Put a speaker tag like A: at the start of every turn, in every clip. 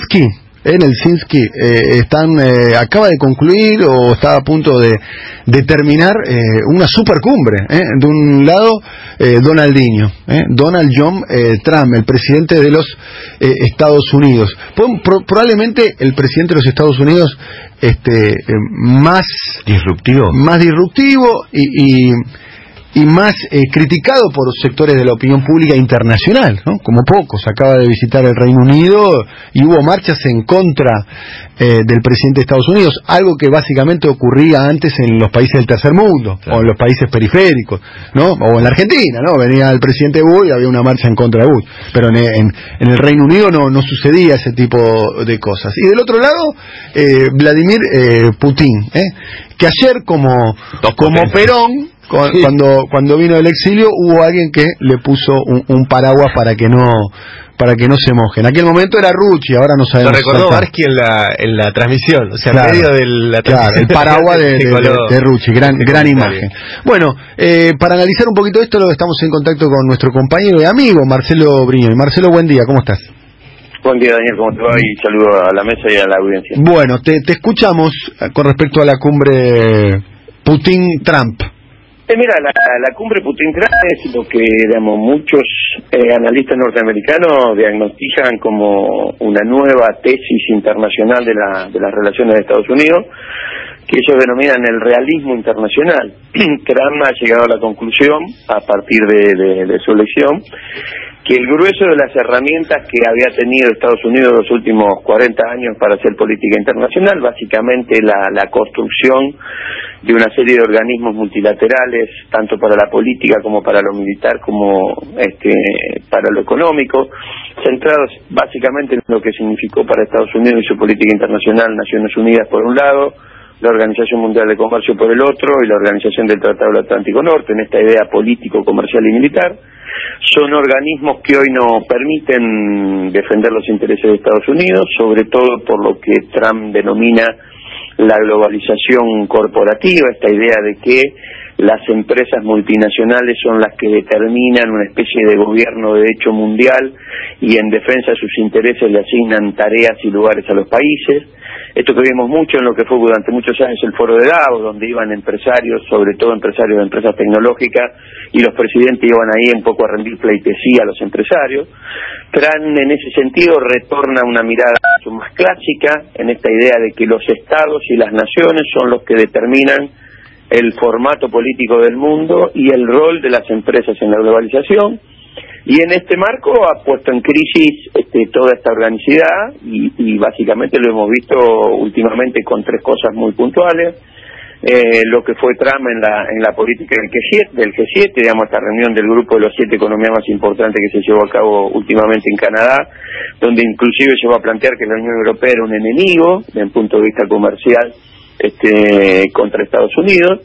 A: En Helsinki acaba de concluir o está a punto de terminar una supercumbre. De un lado, Donald John Trump, el presidente de los Estados Unidos. Probablemente el presidente de los Estados Unidos más disruptivo y más criticado por sectores de la opinión pública internacional, ¿no? Como pocos. Acaba de visitar el Reino Unido y hubo marchas en contra del presidente de Estados Unidos, algo que básicamente ocurría antes en los países del tercer mundo, claro, o en los países periféricos, ¿no? O en la Argentina, ¿no? Venía el presidente Bush y había una marcha en contra de Bush, pero en el Reino Unido no sucedía ese tipo de cosas. Y del otro lado, Vladimir Putin, que ayer como Perón, cuando vino del exilio, hubo alguien que le puso un paraguas para que no se moje. En aquel momento era Rucci, ahora no sabemos.
B: Lo recordó Barsky en la transmisión, o sea,
A: claro,
B: en medio de la transmisión.
A: Claro, el paraguas de Rucci, gran imagen. Bueno, para analizar un poquito esto, estamos en contacto con nuestro compañero y amigo Marcelo Briñoni. Marcelo, buen día, ¿cómo estás?
C: Buen día, Daniel, ¿cómo te va? Y saludo a la mesa y a la audiencia.
A: Bueno, te escuchamos con respecto a la cumbre Putin-Trump.
C: Mira, la cumbre Putin-Trump es lo que, digamos, muchos analistas norteamericanos diagnostican como una nueva tesis internacional de las relaciones de Estados Unidos, que ellos denominan el realismo internacional. Trump ha llegado a la conclusión, a partir de su elección, que el grueso de las herramientas que había tenido Estados Unidos los últimos 40 años para hacer política internacional, básicamente la construcción de una serie de organismos multilaterales, tanto para la política como para lo militar, como para lo económico, centrados básicamente en lo que significó para Estados Unidos y su política internacional Naciones Unidas por un lado, la Organización Mundial de Comercio por el otro y la Organización del Tratado del Atlántico Norte, en esta idea político, comercial y militar. Son organismos que hoy no permiten defender los intereses de Estados Unidos, sobre todo por lo que Trump denomina la globalización corporativa, esta idea de que las empresas multinacionales son las que determinan una especie de gobierno de hecho mundial y en defensa de sus intereses le asignan tareas y lugares a los países. Esto que vimos mucho en lo que fue durante muchos años el foro de Davos, donde iban empresarios, sobre todo empresarios de empresas tecnológicas, y los presidentes iban ahí un poco a rendir pleitesía a los empresarios. Trump en ese sentido retorna una mirada mucho más clásica, en esta idea de que los estados y las naciones son los que determinan el formato político del mundo y el rol de las empresas en la globalización. Y en este marco ha puesto en crisis toda esta organicidad y básicamente lo hemos visto últimamente con tres cosas muy puntuales. Lo que fue Trump en la política del G7, digamos, esta reunión del grupo de los 7 economías más importantes que se llevó a cabo últimamente en Canadá, donde inclusive llegó a plantear que la Unión Europea era un enemigo desde el punto de vista comercial contra Estados Unidos.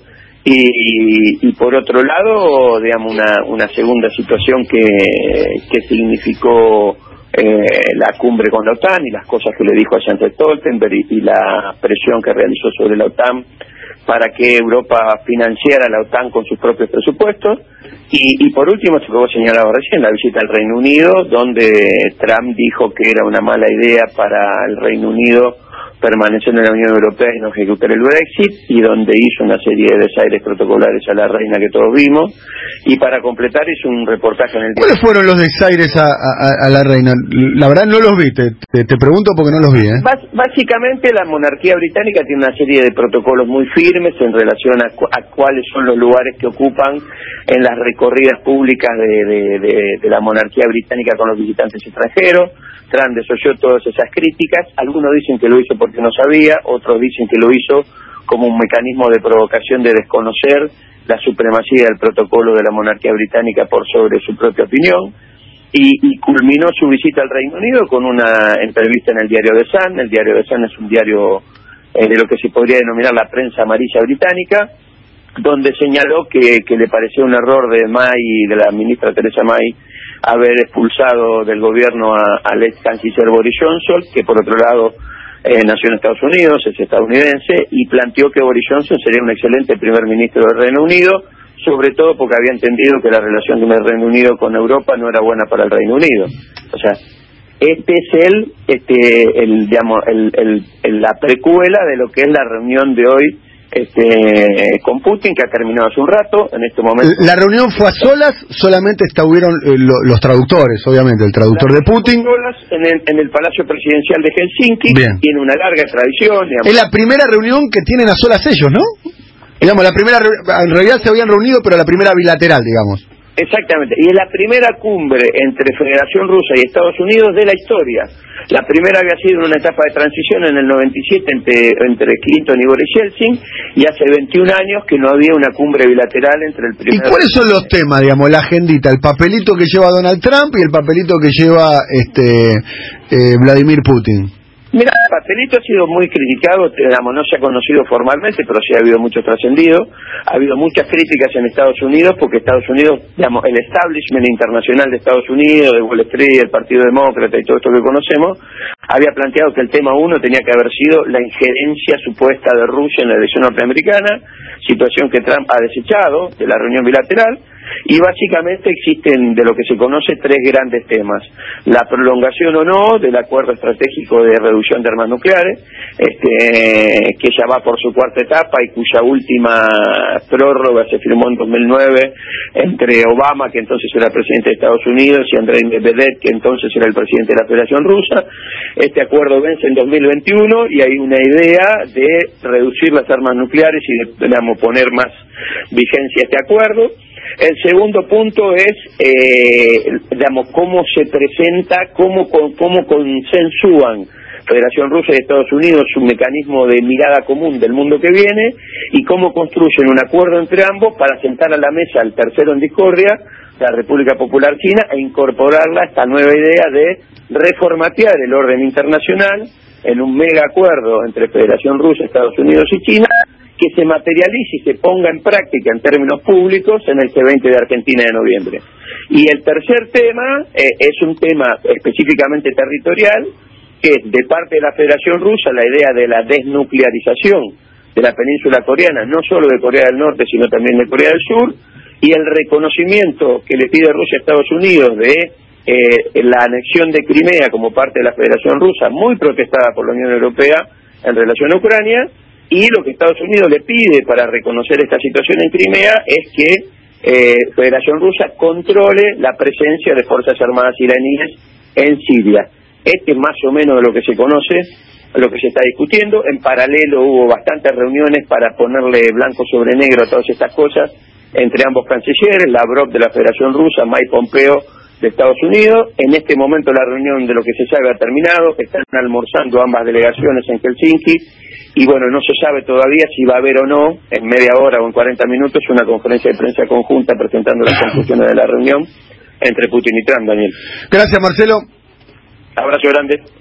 C: Y por otro lado, digamos, una segunda situación que significó la cumbre con la OTAN y las cosas que le dijo a Jens Stoltenberg y la presión que realizó sobre la OTAN para que Europa financiara la OTAN con sus propios presupuestos. Y por último, lo que vos señalabas recién, la visita al Reino Unido, donde Trump dijo que era una mala idea para el Reino Unido permanecer en la Unión Europea y no ejecutar el Brexit, y donde hizo una serie de desaires protocolares a la reina que todos vimos, y para completar hizo un reportaje en el...
A: ¿Cuáles fueron los desaires a la reina? La verdad no los vi, te pregunto porque no los vi.
C: Básicamente la monarquía británica tiene una serie de protocolos muy firmes en relación a cuáles son los lugares que ocupan en las recorridas públicas de la monarquía británica con los visitantes extranjeros. Trump desoyó todas esas críticas. Algunos dicen que lo hizo porque no sabía, otros dicen que lo hizo como un mecanismo de provocación de desconocer la supremacía del protocolo de la monarquía británica por sobre su propia opinión, y culminó su visita al Reino Unido con una entrevista en el diario The Sun. El diario The Sun es un diario de lo que se podría denominar la prensa amarilla británica, donde señaló que le pareció un error de May, de la ministra Theresa May, haber expulsado del gobierno al ex canciller Boris Johnson, que por otro lado nació en Estados Unidos, es estadounidense, y planteó que Boris Johnson sería un excelente primer ministro del Reino Unido, sobre todo porque había entendido que la relación del Reino Unido con Europa no era buena para el Reino Unido. O sea, este es la precuela de lo que es la reunión de hoy con Putin, que ha terminado hace un rato. En este momento
A: la reunión fue a solas, solamente estuvieron los traductores, obviamente, el traductor de Putin.
C: Solas en el Palacio Presidencial de Helsinki.
A: Bien.
C: Tiene una larga tradición, digamos.
A: Es la primera reunión que tienen a solas ellos, ¿no? Digamos, en realidad se habían reunido, pero la primera bilateral, digamos.
C: Exactamente, y es la primera cumbre entre Federación Rusa y Estados Unidos de la historia. La primera había sido en una etapa de transición en el 97 entre Clinton y Boris Yeltsin, y hace 21 años que no había una cumbre bilateral entre el primero...
A: ¿Y cuáles son los temas, digamos, la agendita? El papelito que lleva Donald Trump y el papelito que lleva Vladimir Putin.
C: Mira, el papelito ha sido muy criticado, digamos, no se ha conocido formalmente, pero sí ha habido mucho trascendido. Ha habido muchas críticas en Estados Unidos, porque Estados Unidos, digamos, el establishment internacional de Estados Unidos, de Wall Street, el Partido Demócrata y todo esto que conocemos, había planteado que el tema 1 tenía que haber sido la injerencia supuesta de Rusia en la elección norteamericana, situación que Trump ha desechado de la reunión bilateral. Y básicamente existen, de lo que se conoce, 3 grandes temas: la prolongación o no del acuerdo estratégico de reducción de armas nucleares, que ya va por su cuarta etapa y cuya última prórroga se firmó en 2009 entre Obama, que entonces era el presidente de Estados Unidos, y Andrei Medvedev, que entonces era el presidente de la Federación Rusa. Este acuerdo vence en 2021 y hay una idea de reducir las armas nucleares y de, digamos, poner más vigencia a este acuerdo. El segundo punto es, digamos, cómo se presenta, cómo consensúan Federación Rusa y Estados Unidos un mecanismo de mirada común del mundo que viene, y cómo construyen un acuerdo entre ambos para sentar a la mesa al tercero en discordia, la República Popular China, e incorporarla a esta nueva idea de reformatear el orden internacional en un mega acuerdo entre Federación Rusa, Estados Unidos y China, que se materialice y se ponga en práctica en términos públicos en el G20 de Argentina de noviembre. Y el tercer tema es un tema específicamente territorial, que es de parte de la Federación Rusa la idea de la desnuclearización de la península coreana, no solo de Corea del Norte, sino también de Corea del Sur, y el reconocimiento que le pide Rusia a Estados Unidos de la anexión de Crimea como parte de la Federación Rusa, muy protestada por la Unión Europea en relación a Ucrania. Y lo que Estados Unidos le pide para reconocer esta situación en Crimea es que Federación Rusa controle la presencia de fuerzas armadas iraníes en Siria. Este es más o menos de lo que se conoce, lo que se está discutiendo. En paralelo hubo bastantes reuniones para ponerle blanco sobre negro a todas estas cosas entre ambos cancilleres, Lavrov de la Federación Rusa, Mike Pompeo de Estados Unidos. En este momento la reunión, de lo que se sabe, ha terminado. Están almorzando ambas delegaciones en Helsinki. Y bueno, no se sabe todavía si va a haber o no, en media hora o en 40 minutos, una conferencia de prensa conjunta presentando las conclusiones de la reunión entre Putin y Trump, Daniel.
A: Gracias, Marcelo.
C: Abrazo grande.